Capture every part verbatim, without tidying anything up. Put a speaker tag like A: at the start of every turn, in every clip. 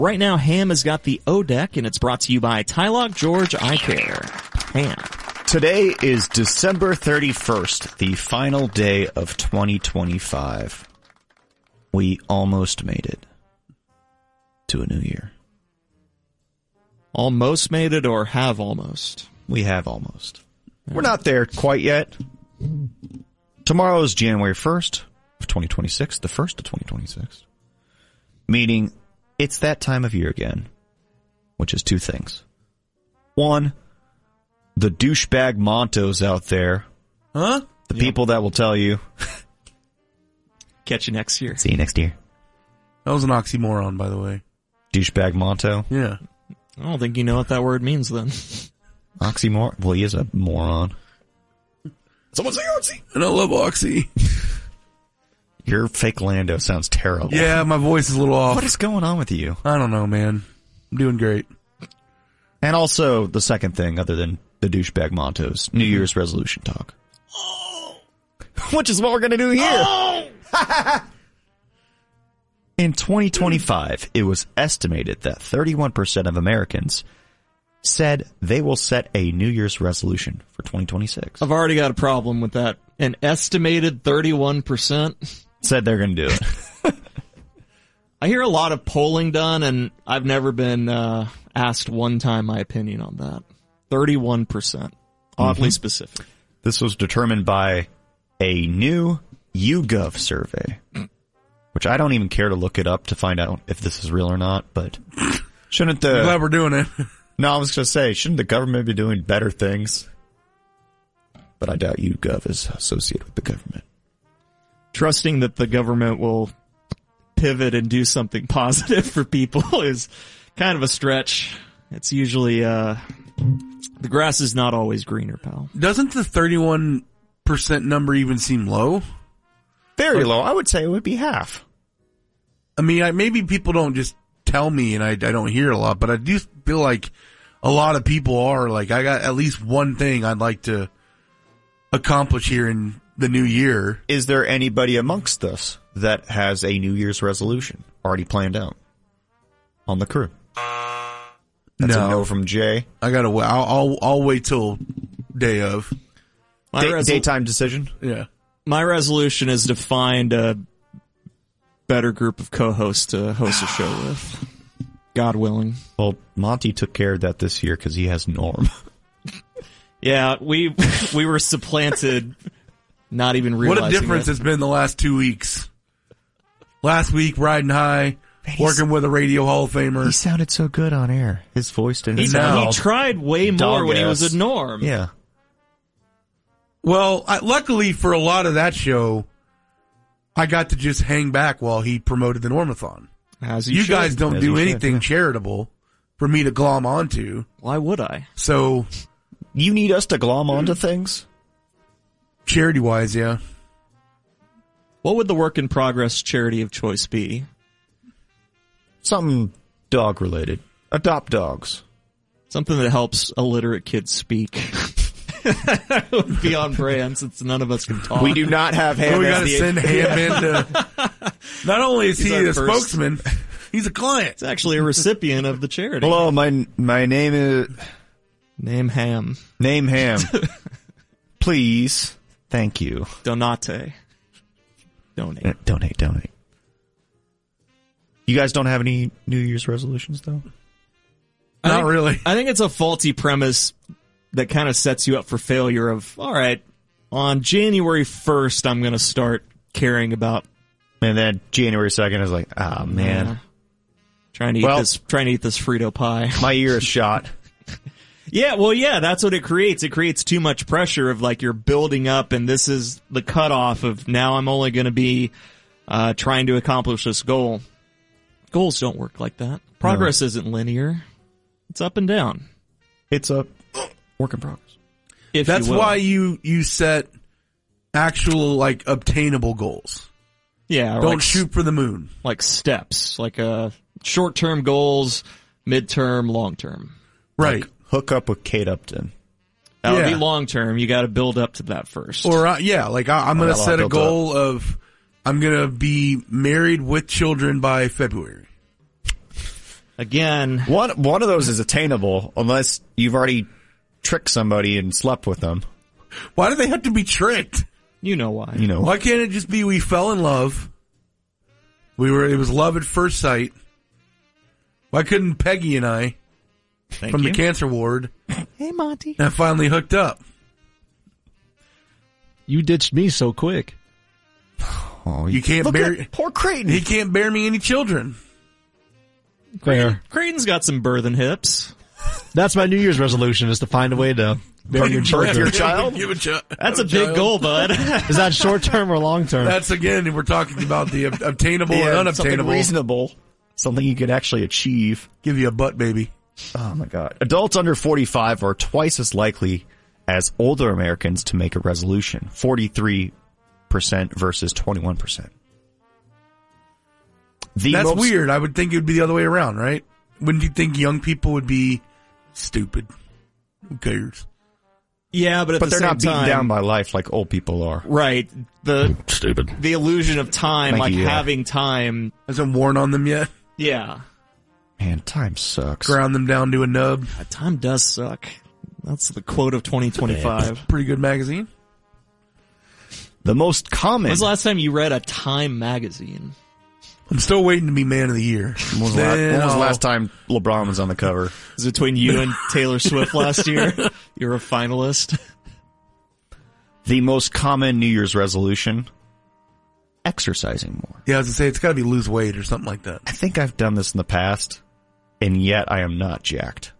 A: Right now, Ham has got the O-Deck, and it's brought to you by Tylog George Eye Care. Ham.
B: Today is December thirty-first, the final day of twenty twenty-five. We almost made it to a new year.
A: Almost made it or have almost?
B: We have almost. Yeah. We're not there quite yet. Tomorrow is January first of twenty twenty-six, the first of twenty twenty-six. Meaning, it's that time of year again, which is two things. One, the douchebag Montos out there.
C: Huh?
B: The yep. people that will tell you.
A: Catch you next year.
B: See you next year.
C: That was an oxymoron, by the way.
B: Douchebag Monto?
C: Yeah.
A: I don't think you know what that word means then.
B: Oxymoron? Well, he is a moron. Someone say Oxy.
C: And I love Oxy.
B: Your fake Lando sounds terrible.
C: Yeah, my voice is a little off.
B: What is going on with you?
C: I don't know, man. I'm doing great.
B: And also, the second thing, other than the douchebag Montos, New Year's resolution talk.
C: Oh.
B: Which is what we're going to do here. Oh. In twenty twenty-five, it was estimated that thirty-one percent of Americans said they will set a New Year's resolution for twenty twenty-six.
A: I've already got a problem with that. An estimated thirty-one percent
B: said they're going to do it.
A: I hear a lot of polling done, and I've never been uh, asked one time my opinion on that. thirty-one percent. Oddly mm-hmm. specific.
B: This was determined by a new YouGov survey, which I don't even care to look it up to find out if this is real or not, but shouldn't the...
C: I'm glad we're doing it.
B: No, I was going to say, shouldn't the government be doing better things? But I doubt YouGov is associated with the government.
A: Trusting that the government will pivot and do something positive for people is kind of a stretch. It's usually, uh, the grass is not always greener, pal.
C: Doesn't the thirty-one percent number even seem low?
B: Very low. I would say it would be half.
C: I mean, I, maybe people don't just tell me and I, I don't hear it a lot, but I do feel like a lot of people are like, I got at least one thing I'd like to accomplish here in the new year.
B: Is there anybody amongst us that has a New Year's resolution already planned out on the crew? That's
C: no.
B: a no from Jay.
C: I gotta wait. I'll, I'll, I'll wait till day of.
B: Day, resol- daytime decision?
C: Yeah.
A: My resolution is to find a better group of co-hosts to host a show with. God willing.
B: Well, Monty took care of that this year because he has Norm.
A: Yeah, we we were supplanted, not even realizing
C: What a difference
A: it.
C: it's been the last two weeks. Last week, riding high, He's, working with a radio Hall of Famer.
B: He sounded so good on air. His voice didn't
A: he,
B: sound...
A: He tried way more when he was a Norm.
B: Yeah.
C: Well, I, luckily for a lot of that show, I got to just hang back while he promoted the Normathon.
A: As
C: you
A: should.
C: guys don't
B: As
C: do
B: should,
C: anything
B: yeah.
C: charitable for me to glom onto.
A: Why would I?
C: So,
B: you need us to glom onto things?
C: Charity-wise, yeah.
A: What would the work in progress charity of choice be?
B: Something dog-related. Adopt dogs.
A: Something that helps illiterate kids speak. That would be on brand since none of us can talk.
B: We do not have Ham.
C: So we
B: got
C: to send Ham in to... Not only is
A: he's
C: he a
A: first.
C: spokesman, he's a client.
A: It's actually a recipient of the charity.
B: Hello, my my name is...
A: Name Ham.
B: Name Ham. Please. Thank you.
A: Donate. Donate.
B: Uh, donate, donate. You guys don't have any New Year's resolutions, though?
A: I
C: Not
A: think,
C: really.
A: I think it's a faulty premise that kind of sets you up for failure of, all right, on January first, I'm going to start caring about...
B: And then January second is like, ah, oh, man.
A: Uh, trying to eat
B: well,
A: this trying to eat this Frito pie.
B: My year is shot.
A: Yeah, well, yeah, that's what it creates. It creates too much pressure of, like, you're building up, and this is the cutoff of now I'm only going to be uh, trying to accomplish this goal. Goals don't work like that. Progress no. isn't linear. It's up and down.
B: It's a work in progress.
A: If
C: That's
A: you will.
C: why you, you set actual, like, obtainable goals.
A: Yeah.
C: Don't
A: like,
C: shoot for the moon.
A: Like steps. Like uh, short-term goals, mid-term, long-term.
C: Right.
B: Like hook up with Kate Upton.
A: That would
C: yeah.
A: be long-term. You got to build up to that first.
C: Or, uh, yeah, like, I, I'm going to set a goal up. of I'm going to be married with children by February.
A: Again,
B: One one of those is attainable unless you've already tricked somebody and slept with them.
C: Why do they have to be tricked?
A: you know why.
B: You know,
C: Why can't it just be we fell in love? We were. It was love at first sight. Why couldn't Peggy and I,
B: Thank
C: from
B: you.
C: the cancer ward,
A: Hey, Monty.
C: have finally hooked up?
D: You ditched me so quick.
B: Oh,
C: You can't
B: look
C: bear.
B: at poor Creighton.
C: He can't bear me any children.
D: Fair.
A: Creighton's got some birthing hips.
D: That's my New Year's resolution, is to find a way to bear your
B: Birth
D: children.
B: your child?
C: Give a ch-
A: That's a
C: have
A: big
C: child.
A: goal, bud.
D: Is that short term or long term?
C: That's again. We're talking about the ob- obtainable
B: Yeah,
C: and
B: something
C: unobtainable.
B: reasonable, something you could actually achieve.
C: Give you a butt, baby.
B: Oh my God! Adults under forty-five are twice as likely as older Americans to make a resolution. Forty-three percent versus twenty-one percent. The
C: That's
B: most-
C: weird. I would think it would be the other way around, right? Wouldn't you think young people would be stupid? Who cares?
A: Yeah, but at
B: But
A: the
B: they're
A: same
B: not beaten
A: time,
B: down by life like old people are.
A: right? The
B: Stupid.
A: the illusion of time,
B: Thank
A: like
B: you, yeah.
A: having time.
C: Hasn't worn on them yet.
A: Yeah,
B: Man, time sucks.
C: Ground them down to a nub.
A: time does suck. That's the quote of twenty twenty-five.
C: Pretty good magazine.
B: The most common.
A: When's the last time you read a Time magazine?
C: I'm still waiting to be man of the year.
B: When was, the last,
C: Then
B: when was the
C: I'll-
B: last time LeBron was on the cover?
A: It was between you and Taylor Swift last year. You're a finalist.
B: The most common New Year's resolution: exercising more.
C: Yeah, I was gonna say it's got to be lose weight or something like that.
B: I think I've done this in the past, and yet I am not jacked.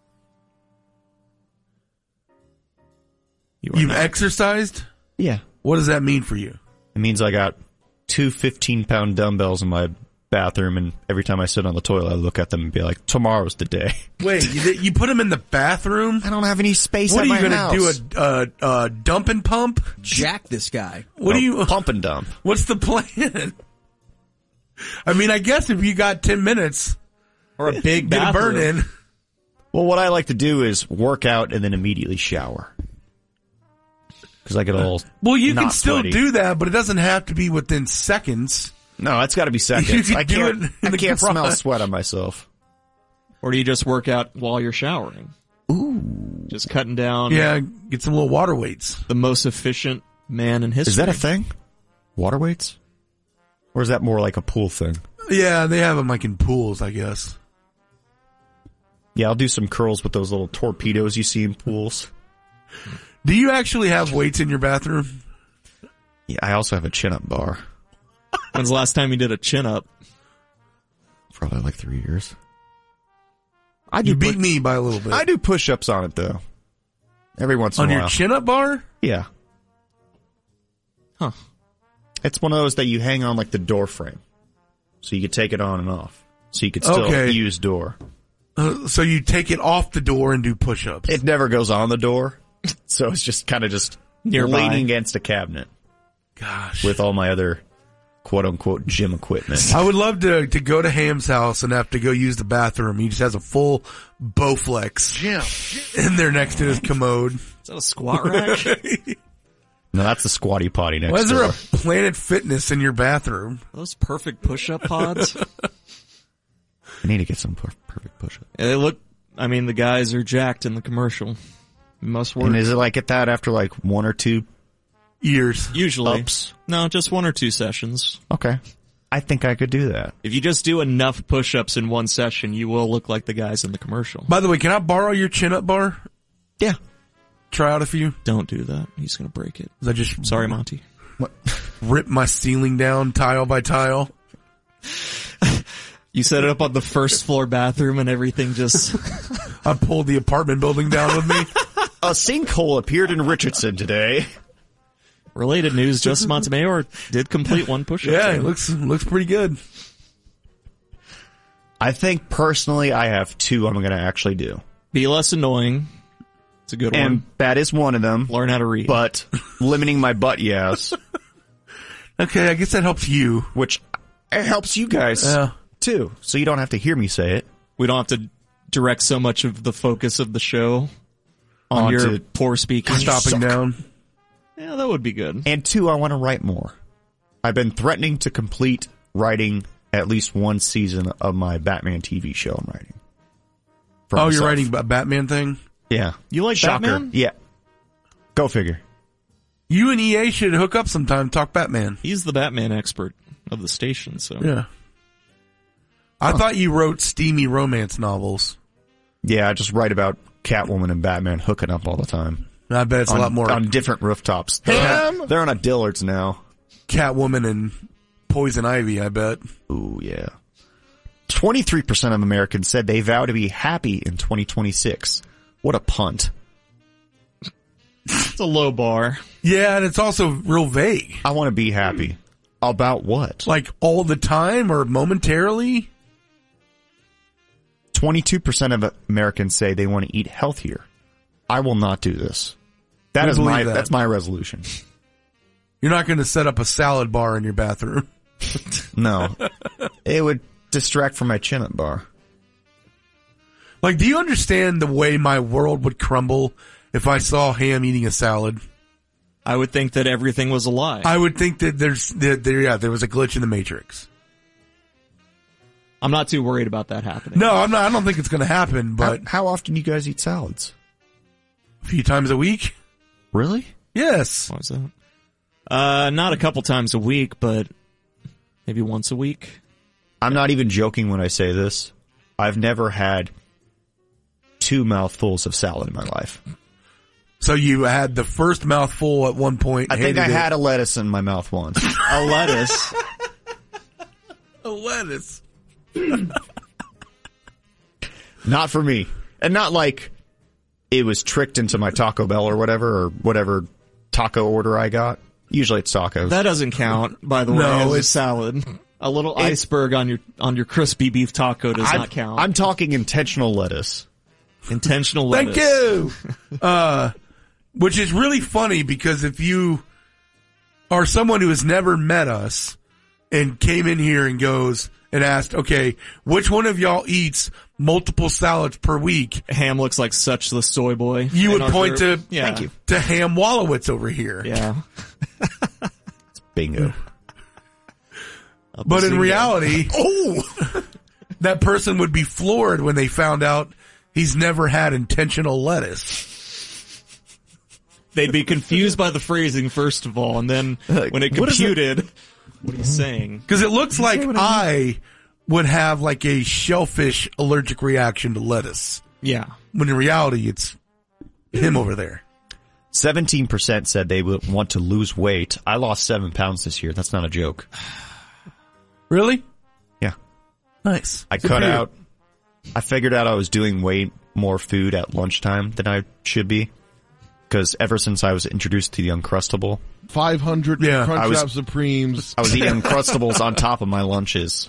A: You are
C: You've
A: not.
C: exercised.
B: Yeah.
C: What does that mean for you?
B: It means I got two fifteen-pound dumbbells in my bathroom, and every time I sit on the toilet, I look at them and be like, tomorrow's the day.
C: Wait, you, did- you put them in the bathroom?
B: I don't have any space
C: What
B: at
C: are you
B: my
C: gonna
B: house.
C: do? A, a, a dump and pump?
E: Jack this guy.
C: What do you?
B: Pump and dump.
C: What's the plan? I mean, I guess if you got ten minutes,
A: or a big
C: get a burn
A: bathroom.
C: in.
B: Well, what I like to do is work out and then immediately shower. Because I get all
C: Well, you
B: not
C: can still
B: sweaty.
C: do that, but it doesn't have to be within seconds.
B: No, it's got to be seconds.
C: You
B: I
C: can do
B: can't.
C: it in
B: I
C: the
B: can't smell
C: garage.
B: sweat on myself.
A: Or do you just work out while you're showering? Ooh. Just cutting down
C: Yeah, get some little water weights.
A: the most efficient man in history.
B: Is that a thing? Water weights? Or is that more like a pool thing?
C: Yeah, they have them like in pools, I guess.
B: Yeah, I'll do some curls with those little torpedoes you see in pools.
C: Do you actually have weights in your bathroom?
B: Yeah, I also have a chin-up bar.
A: When's the last time you did a chin up?
B: Probably like three years. I do
C: You beat
B: pu-
C: me by a little bit.
B: I do push-ups on it, though. Every once in
C: On
B: a
C: your
B: while.
C: chin-up bar?
B: Yeah.
A: Huh.
B: It's one of those that you hang on like the door frame. So you could take it on and off. So you could still
C: Okay.
B: use door.
C: Uh, so you take it off the door and do push-ups.
B: It never goes on the door. So it's just kind of just
A: Nearby.
B: leaning against a cabinet
C: Gosh.
B: with all my other quote-unquote gym equipment.
C: I would love to to go to Ham's house and have to go use the bathroom. He just has a full Bowflex gym in there next to his commode.
A: Is that a squat rack?
B: No, that's the squatty potty next
C: Why is there
B: door.
C: a Planet Fitness in your bathroom?
A: Those perfect push-up pods.
B: I need to get some per- perfect push-up.
A: Yeah, they look, I mean, the guys are jacked in the commercial. It must work.
B: And is it like at that after like one or two
C: Years.
A: Usually.
B: ups?
A: No, just one or two sessions.
B: Okay. I think I could do that.
A: If you just do enough push-ups in one session, you will look like the guys in the commercial.
C: By the way, can I borrow your chin-up bar?
B: Yeah.
C: Try out a few?
A: Don't do that. He's going to break it.
C: 'Cause I just
A: Sorry, Monty.
C: rip my ceiling down tile by tile.
A: You set it up on the first floor bathroom and everything just...
C: I pulled the apartment building down with me.
B: A sinkhole appeared in Richardson today.
A: Related news, Justin Montemayor did complete one push-up.
C: Yeah, it looks looks pretty good.
B: I think personally I have two I'm going to actually do.
A: Be less annoying. It's a good
B: And
A: one.
B: that is one of them.
A: Learn how to read.
B: But limiting my butt yes,
C: Okay, I guess that helps you.
B: which it helps you guys
C: Yeah.
B: too. So you don't have to hear me say it.
A: We don't have to direct so much of the focus of the show on
B: Onto-
A: your poor speaking.
C: Stopping down.
A: Yeah, that would be good.
B: And two, I want to write more. I've been threatening to complete writing at least one season of my Batman T V show I'm writing. For
C: Oh,
B: myself.
C: you're writing a Batman thing?
B: Yeah.
A: You like
B: Shocker.
A: Batman?
B: Yeah. Go figure.
C: You and E A should hook up sometime and talk Batman.
A: He's the Batman expert of the station, so.
C: Yeah. I thought you wrote steamy romance novels.
B: Yeah, I just write about Catwoman and Batman hooking up all the time.
C: I bet it's
B: on,
C: a lot more
B: on different rooftops. They're, they're on a Dillard's now.
C: Catwoman and Poison Ivy, I bet.
B: Ooh, yeah. twenty-three percent of Americans said they vow to be happy in twenty twenty-six. What a punt.
A: It's a low bar.
C: Yeah, and it's also real vague.
B: I want to be happy. About what?
C: Like all the time or momentarily?
B: twenty-two percent of Americans say they want to eat healthier. I will not do this. That
C: We
B: is my
C: believe that.
B: that's my resolution.
C: You're not going to set up a salad bar in your bathroom.
B: No. It would distract from my chin up bar.
C: Like, do you understand the way my world would crumble if I saw Ham eating a salad?
A: I would think that everything was a lie.
C: I would think that there's, that there, yeah, there was a glitch in the Matrix.
A: I'm not too worried about that happening.
C: No, I'm not. I don't think it's going to happen, but
B: How, how often do you guys eat salads?
C: a few times a week.
B: Really?
C: Yes.
A: Why is that? Uh, not a couple times a week, but maybe once a week.
B: I'm not even joking when I say this. I've never had two mouthfuls of salad in my life.
C: So you had the first mouthful at one point.
B: I think I
C: hated it.
B: had a lettuce in my mouth once.
A: A lettuce.
C: a lettuce.
B: Not for me. And not like it was tricked into my Taco Bell or whatever, or whatever taco order I got. Usually it's tacos.
A: That doesn't count, by the way,
C: No,
A: as a
C: it's-
A: salad. A little iceberg on your on your crispy beef taco does
B: I'm,
A: not count.
B: I'm talking intentional lettuce.
A: Intentional lettuce.
C: Thank you. uh, which is really funny because if you are someone who has never met us and came in here and goes and asked, okay, which one of y'all eats multiple salads per week?
A: Ham looks like such the soy boy.
C: You
A: in
C: would
A: our
C: point
A: group.
C: to,
A: Yeah.
B: Thank you.
C: to Ham Wallowitz over here.
A: Yeah.
B: Bingo.
C: But in
A: Bingo.
C: reality, oh, that person would be floored when they found out he's never had intentional lettuce.
A: They'd be confused by the phrasing, first of all, and then when it
B: what is it?
A: computed, what are you saying?
C: Because it looks like I would have like a shellfish allergic reaction to lettuce.
A: Yeah.
C: When in reality, it's him over there.
B: seventeen percent said they would want to lose weight. I lost seven pounds this year. That's not a joke.
C: Really?
B: Yeah.
C: Nice.
B: I
C: Good
B: cut
C: for you.
B: out, I figured out I was doing way more food at lunchtime than I should be. Because ever since I was introduced to the Uncrustable,
E: five hundred
C: Yeah,
E: Crunchwrap
B: I was-
E: Supremes.
B: I was eating Uncrustables on top of my lunches.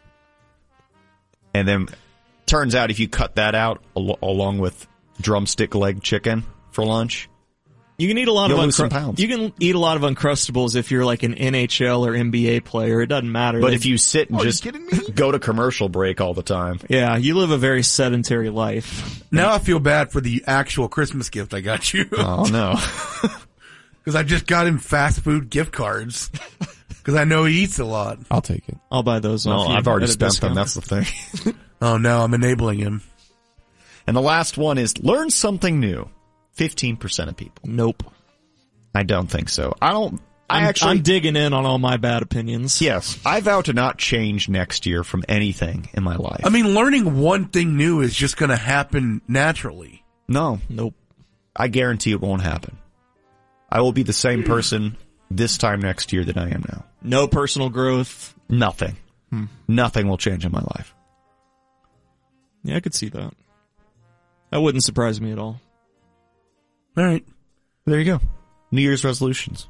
B: And then, turns out if you cut that out al- along with drumstick leg chicken for lunch,
A: You can eat a lot
B: You'll
A: of
B: lose some
A: uncru-
B: pounds.
A: You can eat a lot of Uncrustables if you're like an N H L or N B A player. It doesn't matter.
B: but
A: They-
B: if you sit and
E: Are you
B: just
E: kidding me?
B: go to commercial break all the time,
A: yeah, you live a very sedentary life.
C: Now I feel bad for the actual Christmas gift I got you.
B: oh no.
C: Because I just got him fast food gift cards. Because I know he eats a lot.
E: I'll take it.
A: I'll buy those.
B: No,
A: off you
B: I've already
A: at a
B: spent them.
A: discount.
B: That's the thing.
C: Oh no, I'm enabling him.
B: And the last one is learn something new. fifteen percent of people.
A: Nope.
B: I don't think so. I don't, I
A: I'm,
B: actually,
A: I'm digging in on all my bad opinions.
B: yes, I vow to not change next year from anything in my life.
C: I mean, learning one thing new is just going to happen naturally.
B: no,
A: Nope.
B: I guarantee it won't happen. I will be the same person this time next year that I am now.
A: No personal growth.
B: Nothing. Nothing will change in my life.
A: Yeah, I could see that. That wouldn't surprise me at all.
C: All right.
B: There you go. New Year's resolutions.